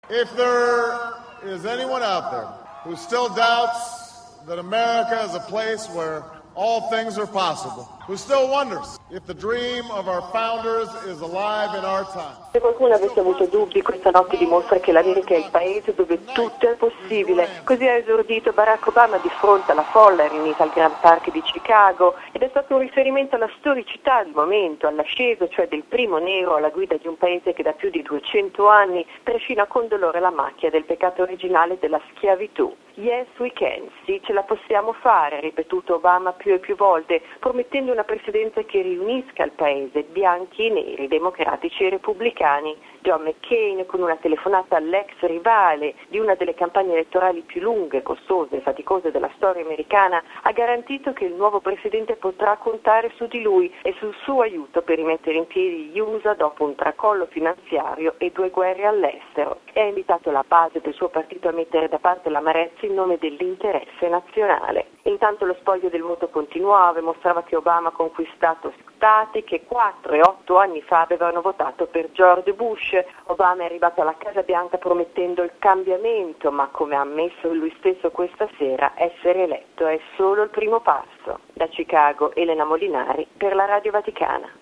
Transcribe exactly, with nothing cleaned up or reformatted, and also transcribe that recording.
If there is anyone out there who still doubts that America is a place where all things are possible, who still wonders if the dream of our founders is alive in our time. Se qualcuno avesse avuto dubbi, questa notte dimostra che l'America è il paese dove tutto è possibile. Così ha esordito Barack Obama di fronte alla folla riunita al Grand Park di Chicago, ed è stato un riferimento alla storicità del momento, all'ascesa, cioè del primo nero alla guida di un paese che da più di duecento anni trascina con dolore la macchia del peccato originale della schiavitù. Yes, we can, sì, ce la possiamo fare, ha ripetuto Obama più e più volte, promettendo una presidenza che riunisca il paese, bianchi e neri, democratici e repubblicani. John McCain, con una telefonata all'ex rivale di una delle campagne elettorali più lunghe, costose e faticose della storia americana, ha garantito che il nuovo presidente potrà contare su di lui e sul suo aiuto per rimettere in piedi gli U S A dopo un tracollo finanziario e due guerre all'estero, e ha invitato la base del suo partito a mettere da parte l'amarezza in nome dell'interesse nazionale. Intanto lo spoglio del voto continuava e mostrava che Obama ha conquistato stati che quattro e otto anni fa avevano votato per George Bush. Obama è arrivato alla Casa Bianca promettendo il cambiamento, ma come ha ammesso lui stesso questa sera, essere eletto è solo il primo passo. Da Chicago, Elena Molinari per la Radio Vaticana.